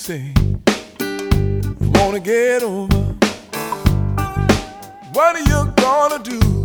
say you wanna get over. What are you gonna do?